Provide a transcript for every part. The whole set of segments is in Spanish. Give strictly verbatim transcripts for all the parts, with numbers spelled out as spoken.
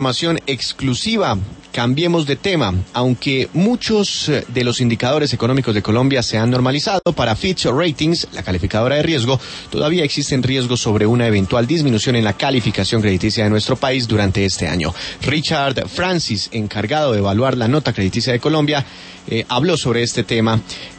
Información exclusiva. Cambiemos de tema. Aunque muchos de los indicadores económicos de Colombia se han normalizado, para Fitch Ratings, la calificadora de riesgo, todavía existen riesgos sobre una eventual disminución en la calificación crediticia de nuestro país durante este año. Richard Francis, encargado de evaluar la nota crediticia de Colombia, eh, habló sobre este tema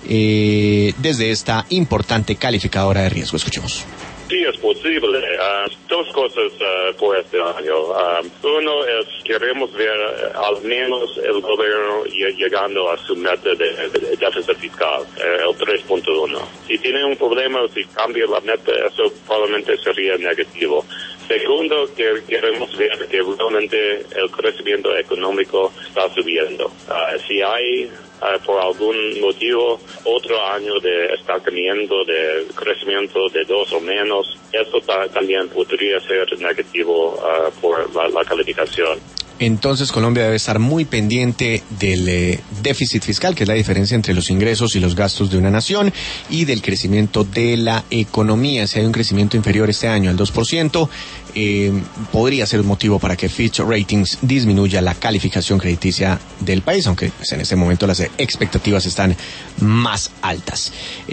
eh, desde esta importante calificadora de riesgo. Escuchemos. Sí, es posible. Uh, dos cosas uh, por este año. Uh, uno es, queremos ver uh, al menos el gobierno llegando a su meta de, de déficit fiscal, uh, el tres punto uno. Si tiene un problema, si cambia la meta, eso probablemente sería negativo. Segundo, que queremos ver que realmente el crecimiento económico está subiendo. Uh, si hay, uh, por algún motivo, otro año de estancamiento, de crecimiento de dos o menos, eso ta- también podría ser negativo uh, por la, la calificación. Entonces Colombia debe estar muy pendiente del eh, déficit fiscal, que es la diferencia entre los ingresos y los gastos de una nación, y del crecimiento de la economía. Si hay un crecimiento inferior este año al dos por ciento, eh, podría ser un motivo para que Fitch Ratings disminuya la calificación crediticia del país, aunque pues, en este momento las expectativas están más altas.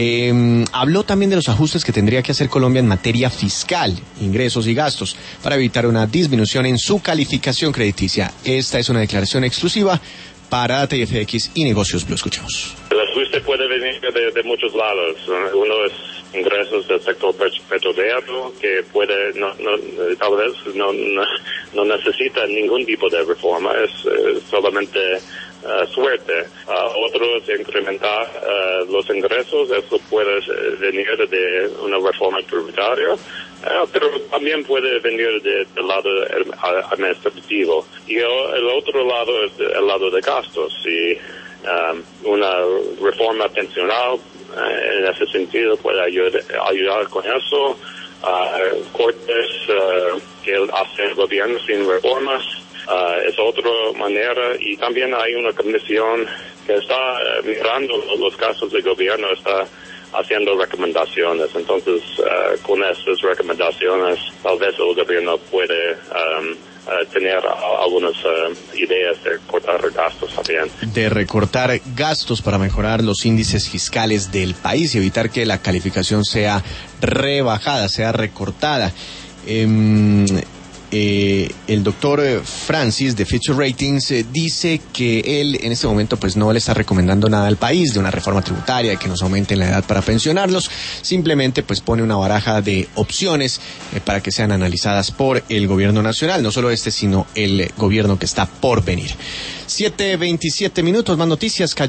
Eh, habló también de los ajustes que tendría que hacer Colombia en materia fiscal, ingresos y gastos, para evitar una disminución en su calificación crediticia. Esta es una declaración exclusiva para T F X y Negocios Blue. Escuchemos. El ajuste puede venir de, de muchos lados. Uno es ingresos del sector petrolero, que puede, no, no, tal vez no, no, no necesita ningún tipo de reforma, es eh, solamente uh, suerte. Uh, otro es incrementar uh, los ingresos, eso puede venir de una reforma tributaria. Uh, pero también puede venir de, del lado administrativo. Y el, el otro lado es el lado de gastos. Si um, una reforma pensional uh, en ese sentido puede ayudar, ayudar con eso. Uh, cortes uh, que hace el gobierno sin reformas uh, es otra manera. Y también hay una comisión que está uh, mirando los casos del gobierno, está haciendo recomendaciones. Entonces, uh, con esas recomendaciones, tal vez el gobierno puede um, uh, tener a, algunas uh, ideas de cortar gastos también. De recortar gastos para mejorar los índices fiscales del país y evitar que la calificación sea rebajada, sea recortada. Eh, Eh, el doctor Francis de Fitch Ratings eh, dice que él en este momento pues no le está recomendando nada al país de una reforma tributaria, que nos aumenten la edad para pensionarlos, simplemente pues pone una baraja de opciones eh, para que sean analizadas por el gobierno nacional, no solo este sino el gobierno que está por venir. siete veintisiete minutos, más noticias.